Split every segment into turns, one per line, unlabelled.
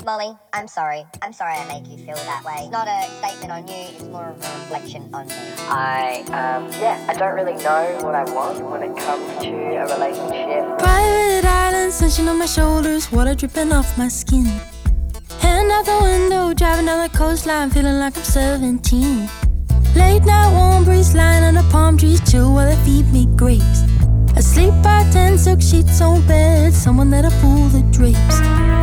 Molly, I'm sorry. I'm sorry I make you feel that way. It's not a statement on you, it's more of a reflection on me.
I don't really know what I want when it comes to a relationship.
Private island, sunshine on my shoulders, water dripping off my skin. Hand out the window, driving down the coastline, feeling like I'm 17. Late night, warm breeze, lying under palm trees, chill while they feed me grapes. Asleep by 10, silk sheets on bed, someone that'll pull the drapes.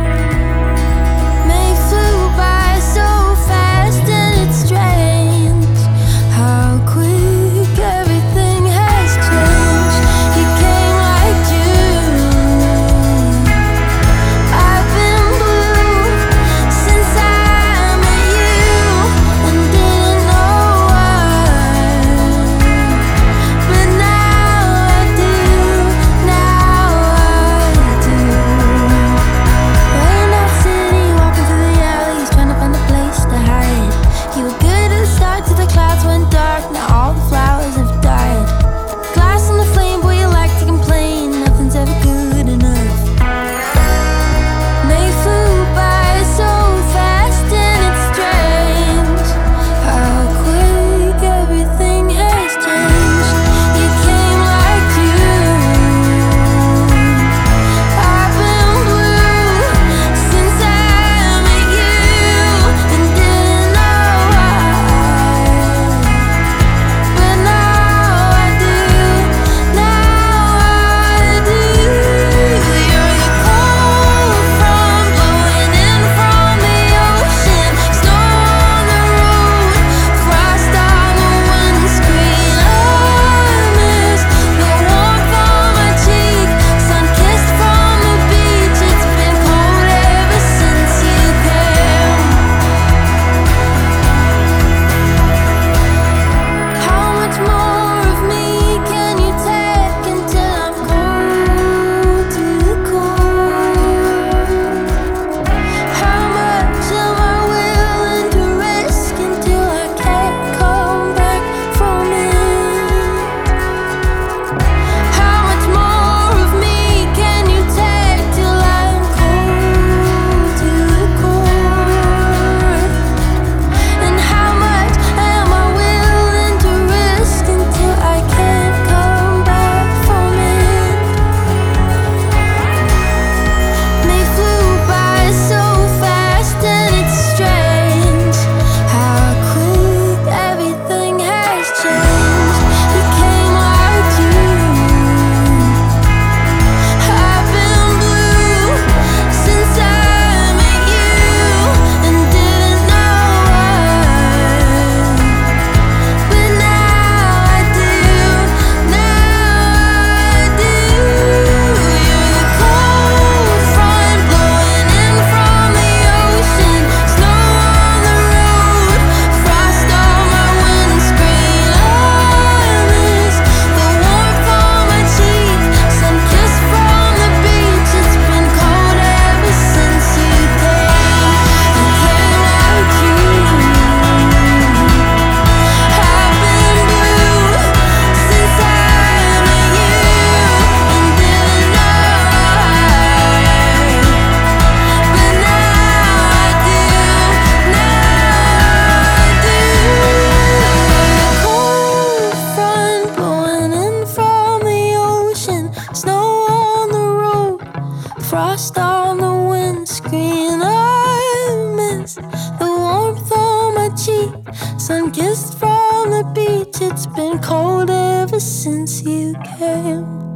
May flew by so fast and it's strange how quick everything has changed. You came like June. I've been blue since I met you and didn't know why. But now I do, now I do. Rain out city, walking through the alleys, trying to find a place to hide. You were good at the start till the clouds went dark. Now all the flowers have died. Glass in the flame, boy, you like to complain. Nothing's ever good enough. They flew by so fast and it's strange how quick everything has changed. You came like June. I've been blue since I met you and didn't know why. But now I do, now I do. You're the cold front blowing in from the ocean. Snow on the road, frost on the windscreen. I miss the warmth on my cheek, sun-kissed from the beach. It's been cold ever since you came. How much more of me can you take until I'm cold to the core? How much am I willing to risk until I can't come back from it? How much more of me can you take till I'm cold to the core? And how much am I willing to risk until I can't come back from it? They flew by so fast and it's strange how quick everything has changed. You came like June. I've been blue since I met you and didn't know why. But now I do, now I do. You're the cold front blowing in from the ocean. Snow on the road, frost on my windscreen. I miss the warmth on my cheek, sun-kissed from the beach. It's been cold ever since you came. You came like June. I've been blue since I met you and didn't know why. But now I do, now I do. Cold front blowing in from the ocean, snow on the road, frost on the windscreen. I miss the warmth on my cheek, sun-kissed from the beach. It's been cold ever since you came.